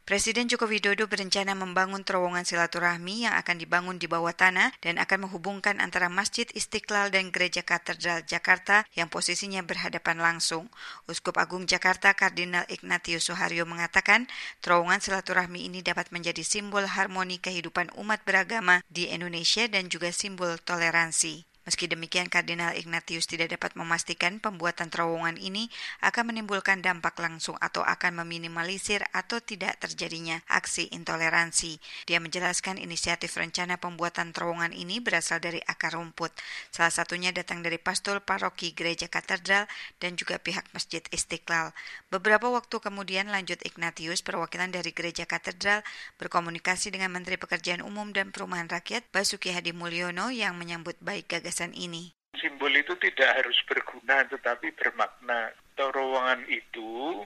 Presiden Joko Widodo berencana membangun terowongan silaturahmi yang akan dibangun di bawah tanah dan akan menghubungkan antara Masjid Istiqlal dan Gereja Katedral Jakarta yang posisinya berhadapan langsung. Uskup Agung Jakarta Kardinal Ignatius Suharyo mengatakan terowongan silaturahmi ini dapat menjadi simbol harmoni kehidupan umat beragama di Indonesia dan juga simbol toleransi. Meski demikian, Kardinal Ignatius tidak dapat memastikan pembuatan terowongan ini akan menimbulkan dampak langsung atau akan meminimalisir atau tidak terjadinya aksi intoleransi. Dia menjelaskan inisiatif rencana pembuatan terowongan ini berasal dari akar rumput. Salah satunya datang dari pastor paroki Gereja Katedral dan juga pihak Masjid Istiqlal. Beberapa waktu kemudian, lanjut Ignatius, perwakilan dari Gereja Katedral berkomunikasi dengan Menteri Pekerjaan Umum dan Perumahan Rakyat Basuki Hadimulyono yang menyambut baik gagasan ini. Simbol itu tidak harus berguna tetapi bermakna. Terowongan itu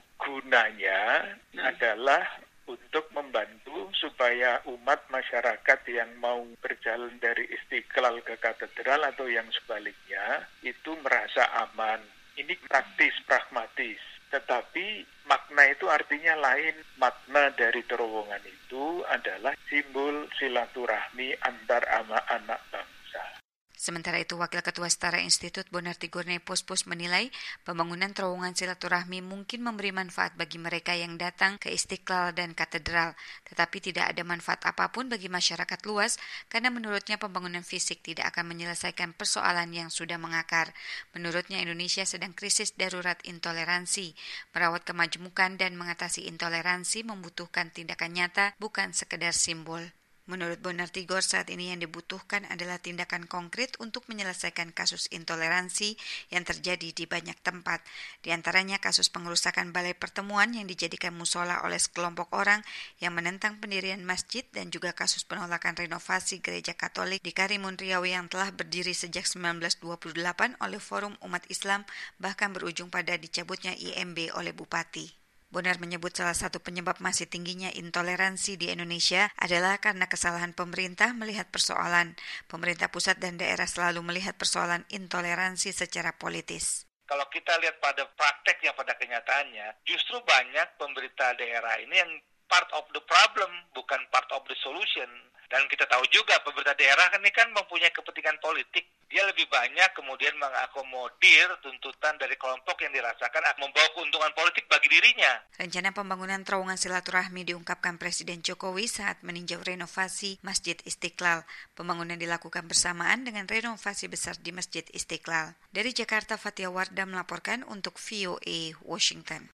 gunanya adalah untuk membantu supaya umat masyarakat yang mau berjalan dari Istiqlal ke katedral atau yang sebaliknya itu merasa aman. Ini praktis, pragmatis. Tetapi makna itu artinya lain. Makna dari terowongan itu adalah simbol silaturahmi antar anak bangsa. Sementara itu, Wakil Ketua Setara Institut Bonarti Gurne Pospos menilai pembangunan terowongan silaturahmi mungkin memberi manfaat bagi mereka yang datang ke Istiqlal dan Katedral, tetapi tidak ada manfaat apapun bagi masyarakat luas karena menurutnya pembangunan fisik tidak akan menyelesaikan persoalan yang sudah mengakar. Menurutnya Indonesia sedang krisis darurat intoleransi. Merawat kemajemukan dan mengatasi intoleransi membutuhkan tindakan nyata, bukan sekedar simbol. Menurut Bonartigor, saat ini yang dibutuhkan adalah tindakan konkret untuk menyelesaikan kasus intoleransi yang terjadi di banyak tempat. Di antaranya kasus pengerusakan balai pertemuan yang dijadikan musola oleh sekelompok orang yang menentang pendirian masjid dan juga kasus penolakan renovasi gereja Katolik di Karimun Riau yang telah berdiri sejak 1928 oleh Forum Umat Islam bahkan berujung pada dicabutnya IMB oleh Bupati. Bonar menyebut salah satu penyebab masih tingginya intoleransi di Indonesia adalah karena kesalahan pemerintah melihat persoalan. Pemerintah pusat dan daerah selalu melihat persoalan intoleransi secara politis. Kalau kita lihat pada prakteknya, pada kenyataannya, justru banyak pemerintah daerah ini yang part of the problem, bukan part of the solution. Dan kita tahu juga pemerintah daerah ini kan mempunyai kepentingan politik. Dia lebih banyak kemudian mengakomodir tuntutan dari kelompok yang dirasakan membawa keuntungan politik bagi dirinya. Rencana pembangunan terowongan silaturahmi diungkapkan Presiden Jokowi saat meninjau renovasi Masjid Istiqlal. Pembangunan dilakukan bersamaan dengan renovasi besar di Masjid Istiqlal. Dari Jakarta, Fatia Wardah melaporkan untuk VOA Washington.